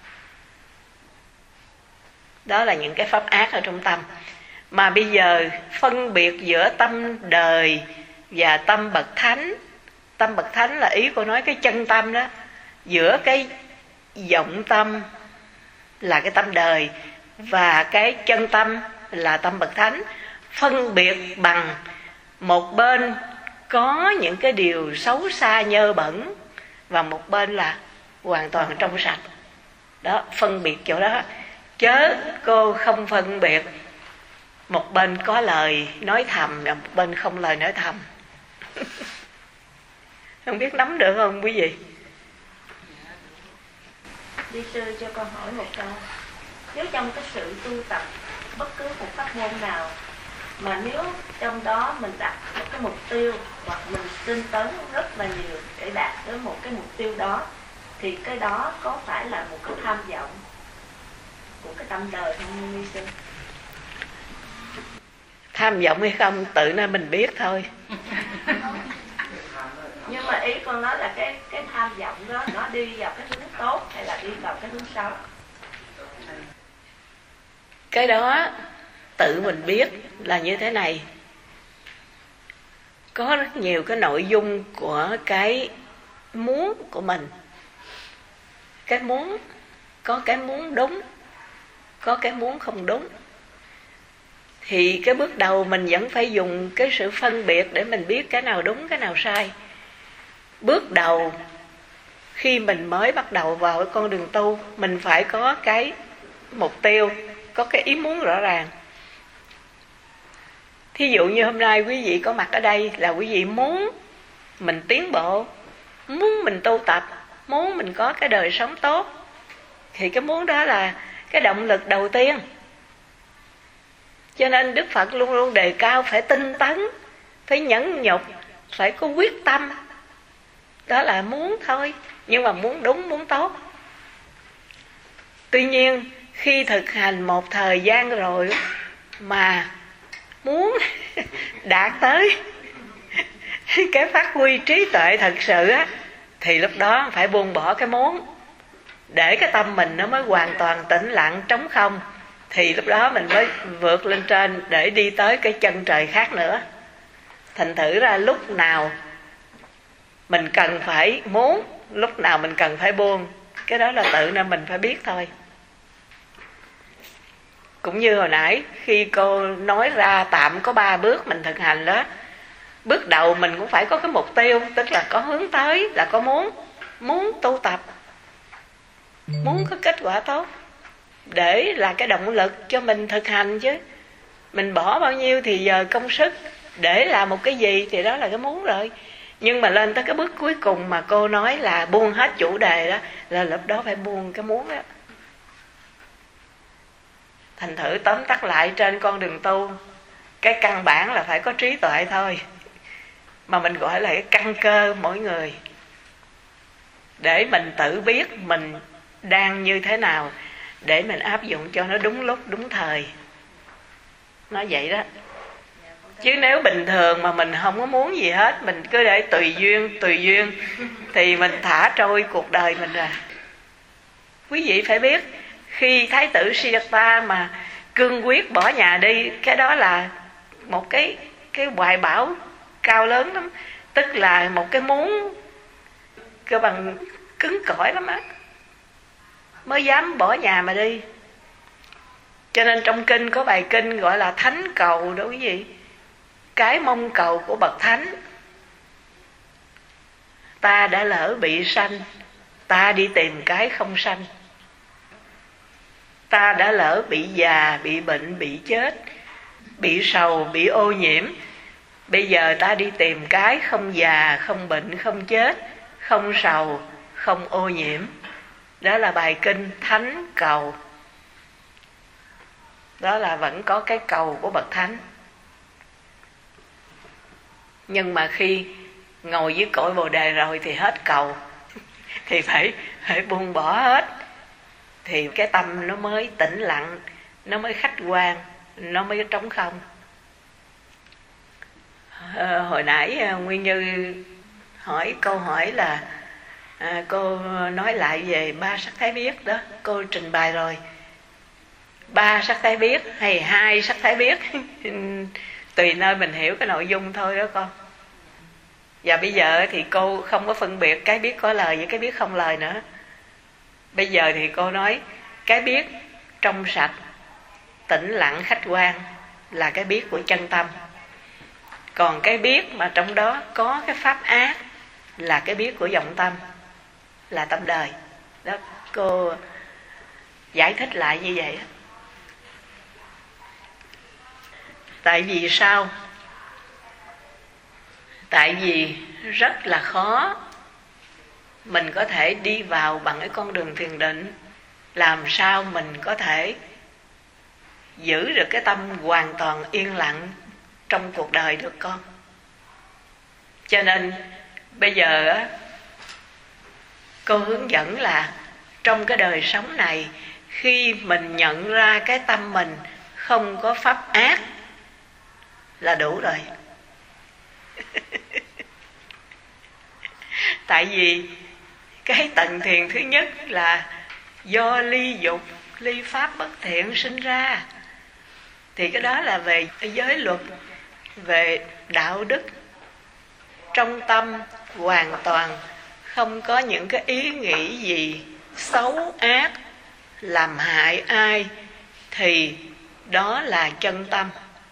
Đó là những cái pháp ác ở trong tâm. Mà bây giờ phân biệt giữa tâm đời và tâm bậc thánh. Tâm bậc thánh là ý cô nói cái chân tâm đó. Giữa cái vọng tâm là cái tâm đời và cái chân tâm là tâm bậc thánh. Phân biệt bằng một bên có những cái điều xấu xa nhơ bẩn và một bên là hoàn toàn trong sạch. Đó, phân biệt chỗ đó. Chớ cô không phân biệt một bên có lời nói thầm và một bên không lời nói thầm. Không biết nắm được không quý vị?
Đi sư cho con hỏi một câu. Nếu trong cái sự tu tập bất cứ một pháp môn nào, mà nếu trong đó mình đặt một cái mục tiêu hoặc mình tinh tấn rất là nhiều để đạt tới một cái mục tiêu đó, thì cái đó có phải là một cái tham vọng của cái tâm đời không Ni sư?
Tham vọng hay không tự nên mình biết thôi.
Nhưng mà ý con nói là cái cái tham vọng đó nó đi vào cái hướng tốt hay là đi vào cái hướng xấu?
Cái đó tự mình biết là như thế này. Có rất nhiều cái nội dung của cái muốn của mình. Cái muốn, có cái muốn đúng, có cái muốn không đúng. Thì cái bước đầu mình vẫn phải dùng cái sự phân biệt để mình biết cái nào đúng, cái nào sai. Bước đầu khi mình mới bắt đầu vào cái con đường tu, mình phải có cái mục tiêu, có cái ý muốn rõ ràng. Thí dụ như hôm nay quý vị có mặt ở đây là quý vị muốn mình tiến bộ, muốn mình tu tập, muốn mình có cái đời sống tốt. Thì cái muốn đó là cái động lực đầu tiên. Cho nên Đức Phật luôn luôn đề cao phải tinh tấn, phải nhẫn nhục, phải có quyết tâm. Đó là muốn thôi, nhưng mà muốn đúng, muốn tốt. Tuy nhiên khi thực hành một thời gian rồi mà muốn đạt tới cái phát huy trí tuệ thật sự á, thì lúc đó phải buông bỏ cái muốn, để cái tâm mình nó mới hoàn toàn tĩnh lặng trống không. Thì lúc đó mình mới vượt lên trên để đi tới cái chân trời khác nữa. Thành thử ra lúc nào mình cần phải muốn, lúc nào mình cần phải buông, cái đó là tự nên mình phải biết thôi. Cũng như hồi nãy khi cô nói ra tạm có ba bước mình thực hành đó. Bước đầu mình cũng phải có cái mục tiêu, tức là có hướng tới, là có muốn, muốn tu tập, muốn có kết quả tốt, để là cái động lực cho mình thực hành chứ. Mình bỏ bao nhiêu thì giờ công sức để làm một cái gì thì đó là cái muốn rồi. Nhưng mà lên tới cái bước cuối cùng mà cô nói là buông hết chủ đề đó, là lúc đó phải buông cái muốn đó. Thành thử tóm tắt lại trên con đường tu, cái căn bản là phải có trí tuệ thôi, mà mình gọi là cái căn cơ mỗi người, để mình tự biết mình đang như thế nào, để mình áp dụng cho nó đúng lúc đúng thời. Nói vậy đó. Chứ nếu bình thường mà mình không có muốn gì hết, mình cứ để tùy duyên tùy duyên thì mình thả trôi cuộc đời mình rồi. Quý vị phải biết, khi Thái tử Siddhartha mà cương quyết bỏ nhà đi, cái đó là một cái cái hoài bão cao lớn lắm, tức là một cái muốn cơ bằng cứng cỏi lắm á, mới dám bỏ nhà mà đi. Cho nên trong kinh có bài kinh gọi là thánh cầu đó quý vị, cái mong cầu của bậc thánh. Ta đã lỡ bị sanh, ta đi tìm cái không sanh. Ta đã lỡ bị già, bị bệnh, bị chết, bị sầu, bị ô nhiễm. Bây giờ ta đi tìm cái không già, không bệnh, không chết, không sầu, không ô nhiễm. Đó là bài kinh thánh cầu. Đó là vẫn có cái cầu của bậc thánh. Nhưng mà khi ngồi dưới cội Bồ Đề rồi thì hết cầu, thì phải phải buông bỏ hết, thì cái tâm nó mới tĩnh lặng, nó mới khách quan, nó mới trống không. À, hồi nãy Nguyên Như hỏi câu hỏi là à, cô nói lại về ba sắc thái biết đó, cô trình bày rồi. Ba sắc thái biết hay hai sắc thái biết tùy nơi mình hiểu cái nội dung thôi đó con. Và bây giờ thì cô không có phân biệt cái biết có lời với cái biết không lời nữa. Bây giờ thì cô nói cái biết trong sạch, tĩnh lặng, khách quan là cái biết của chân tâm. Còn cái biết mà trong đó có cái pháp ác là cái biết của vọng tâm, là tâm đời. Đó, cô giải thích lại như vậy. Tại vì sao? Tại vì rất là khó mình có thể đi vào bằng cái con đường thiền định. Làm sao mình có thể giữ được cái tâm hoàn toàn yên lặng trong cuộc đời được con? Cho nên bây giờ cô hướng dẫn là trong cái đời sống này, khi mình nhận ra cái tâm mình không có pháp ác là đủ rồi. Tại vì cái tầng thiền thứ nhất là do ly dục, ly pháp bất thiện sinh ra. Thì cái đó là về giới luật, về đạo đức. Trong tâm hoàn toàn không có những cái ý nghĩ gì xấu ác, làm hại ai, thì đó là chân tâm.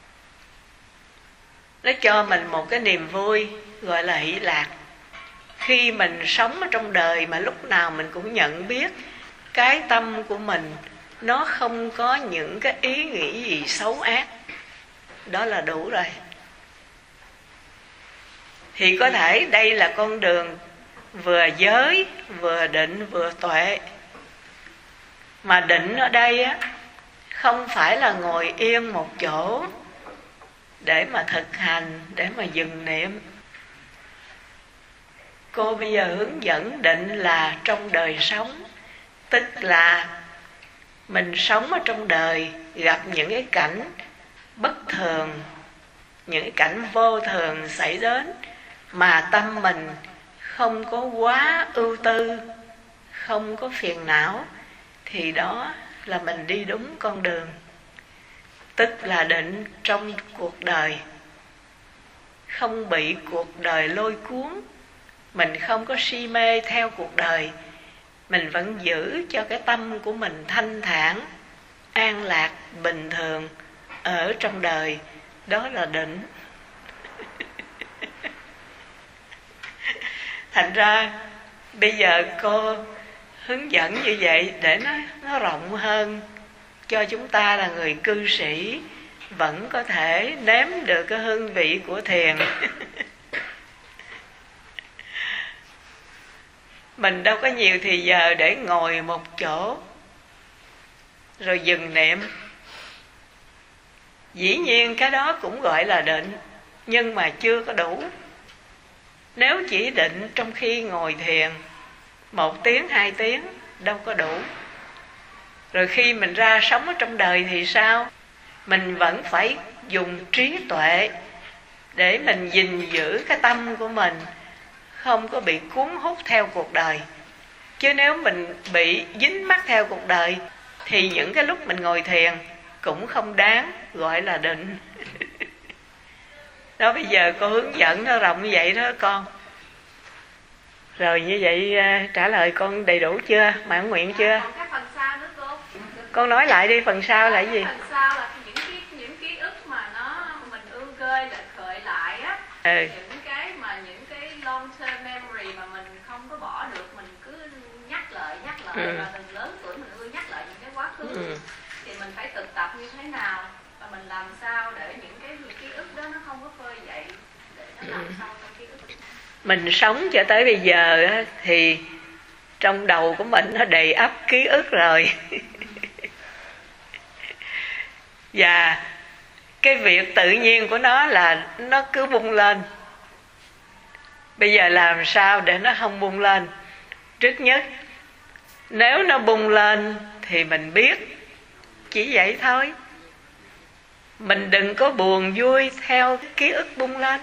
Nó cho mình một cái niềm vui gọi là hỷ lạc. Khi mình sống ở trong đời mà lúc nào mình cũng nhận biết cái tâm của mình nó không có những cái ý nghĩ gì xấu ác, đó là đủ rồi. Thì có thể đây là con đường vừa giới, vừa định, vừa tuệ. Mà định ở đây á, không phải là ngồi yên một chỗ để mà thực hành, để mà dừng niệm. Cô bây giờ hướng dẫn định là trong đời sống. Tức là mình sống ở trong đời, gặp những cái cảnh bất thường, những cái cảnh vô thường xảy đến, mà tâm mình không có quá ưu tư, không có phiền não, thì đó là mình đi đúng con đường. Tức là định trong cuộc đời, không bị cuộc đời lôi cuốn. Mình không có si mê theo cuộc đời, mình vẫn giữ cho cái tâm của mình thanh thản, an lạc, bình thường ở trong đời. Đó là định. Thành ra bây giờ cô hướng dẫn như vậy để nó, nó rộng hơn, cho chúng ta là người cư sĩ vẫn có thể nếm được cái hương vị của thiền. Mình đâu có nhiều thì giờ để ngồi một chỗ rồi dừng niệm. Dĩ nhiên cái đó cũng gọi là định, nhưng mà chưa có đủ. Nếu chỉ định trong khi ngồi thiền một tiếng, hai tiếng đâu có đủ. Rồi khi mình ra sống ở trong đời thì sao? Mình vẫn phải dùng trí tuệ để mình gìn giữ cái tâm của mình không có bị cuốn hút theo cuộc đời. Chứ nếu mình bị dính mắc theo cuộc đời thì những cái lúc mình ngồi thiền cũng không đáng gọi là định. Đó, bây giờ cô hướng dẫn nó rộng như vậy đó con. Rồi như vậy trả lời con đầy đủ chưa? Mãn nguyện chưa?
Còn cái phần sau nữa cô.
Con nói lại đi, phần sau là cái gì?
Phần sau là những ký những ký ức mà nó mình ương khơi là khởi lại á.
Ừ.
Những cái mà những cái long term memory mà mình không có bỏ được, mình cứ nhắc lại nhắc lại
ừ.
và từng lớn tuổi mình ưa nhắc lại những cái quá khứ.
Ừ.
Thì mình phải thực tập như thế nào và mình làm sao để những cái những ký ức đó nó không có khơi dậy, để nó nằm sâu trong ký ức.
Mình sống cho tới bây giờ á, thì trong đầu của mình nó đầy ắp ký ức rồi. Và cái việc tự nhiên của nó là nó cứ bung lên. Bây giờ làm sao để nó không bung lên? Trước nhất, nếu nó bung lên thì mình biết, chỉ vậy thôi. Mình đừng có buồn vui theo ký ức bung lên.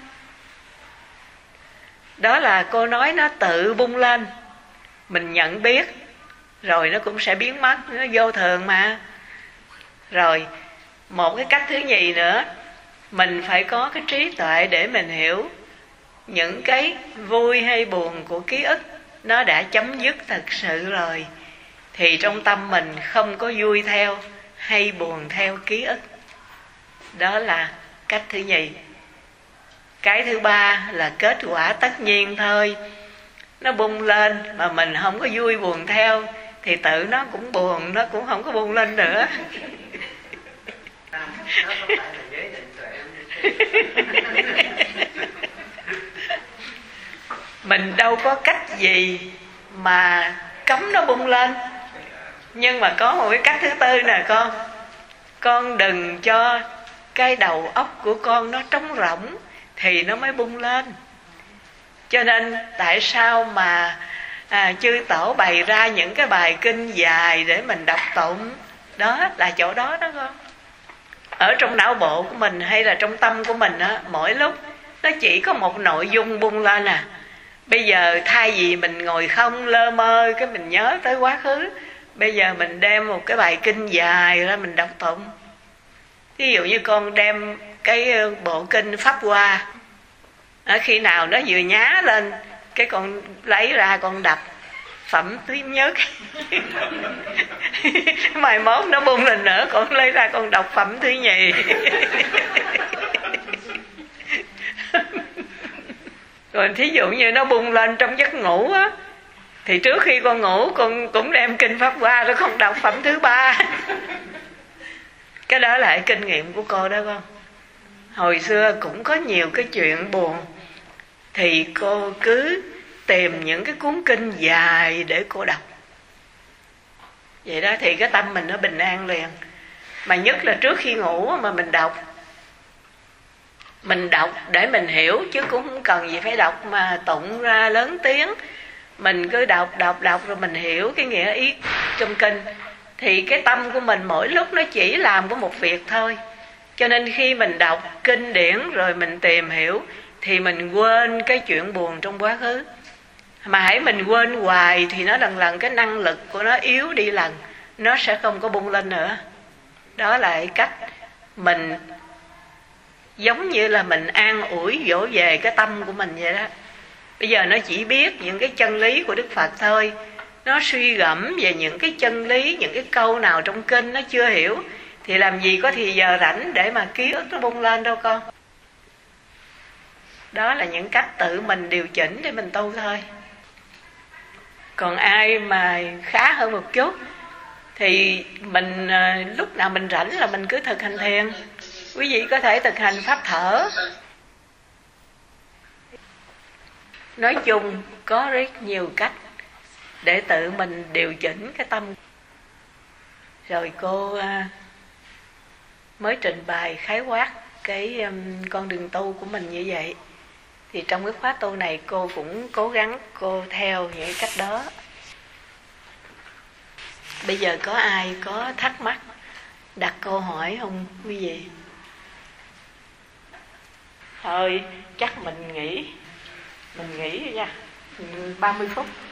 Đó là cô nói nó tự bung lên, mình nhận biết, rồi nó cũng sẽ biến mất, nó vô thường mà. Rồi, một cái cách thứ nhì nữa, mình phải có cái trí tuệ để mình hiểu những cái vui hay buồn của ký ức nó đã chấm dứt thật sự rồi, thì trong tâm mình không có vui theo hay buồn theo ký ức. Đó là cách thứ nhì. Cái thứ ba là kết quả tất nhiên thôi. Nó bung lên mà mình không có vui buồn theo thì tự nó cũng buồn, nó cũng không có bung lên nữa. Mình đâu có cách gì mà cấm nó bung lên. Nhưng mà có một cái cách thứ tư nè con. Con đừng cho cái đầu óc của con nó trống rỗng thì nó mới bung lên. Cho nên tại sao mà à, chư tổ bày ra những cái bài kinh dài để mình đọc tụng? Đó là chỗ đó đó con. Ở trong não bộ của mình hay là trong tâm của mình á, mỗi lúc nó chỉ có một nội dung bung lên à. Bây giờ thay vì mình ngồi không lơ mơ cái mình nhớ tới quá khứ, bây giờ mình đem một cái bài kinh dài ra mình đọc tụng. Ví dụ như con đem cái bộ kinh Pháp Hoa, à, khi nào nó vừa nhá lên cái con lấy ra con đọc phẩm thứ nhất. Mai mốt nó bung lên nữa con lấy ra con đọc phẩm thứ nhì. Còn thí dụ như nó bung lên trong giấc ngủ á, thì trước khi con ngủ con cũng đem kinh Pháp Hoa rồi con đọc phẩm thứ ba. Cái đó là kinh nghiệm của cô đó con. Hồi xưa cũng có nhiều cái chuyện buồn, thì cô cứ tìm những cái cuốn kinh dài để cô đọc. Vậy đó thì cái tâm mình nó bình an liền. Mà nhất là trước khi ngủ mà mình đọc. Mình đọc để mình hiểu, chứ cũng không cần gì phải đọc mà tụng ra lớn tiếng. Mình cứ đọc, đọc, đọc rồi mình hiểu cái nghĩa ý trong kinh. Thì cái tâm của mình mỗi lúc nó chỉ làm có một việc thôi. Cho nên khi mình đọc kinh điển rồi mình tìm hiểu thì mình quên cái chuyện buồn trong quá khứ. Mà hãy mình quên hoài thì nó lần lần cái năng lực của nó yếu đi lần, nó sẽ không có bung lên nữa. Đó là cái cách mình giống như là mình an ủi dỗ về cái tâm của mình vậy đó. Bây giờ nó chỉ biết những cái chân lý của Đức Phật thôi, nó suy gẫm về những cái chân lý, những cái câu nào trong kinh nó chưa hiểu, thì làm gì có thì giờ rảnh để mà ký ức nó bung lên đâu con. Đó là những cách tự mình điều chỉnh để mình tu thôi. Còn ai mà khá hơn một chút thì mình lúc nào mình rảnh là mình cứ thực hành thiền. Quý vị có thể thực hành pháp thở. Nói chung có rất nhiều cách để tự mình điều chỉnh cái tâm. Rồi cô mới trình bày khái quát cái con đường tu của mình như vậy. Thì trong cái khóa tu này cô cũng cố gắng cô theo những cách đó. Bây giờ có ai có thắc mắc đặt câu hỏi không quý vị? Thôi chắc mình nghỉ. Mình nghỉ nha, ba mươi phút.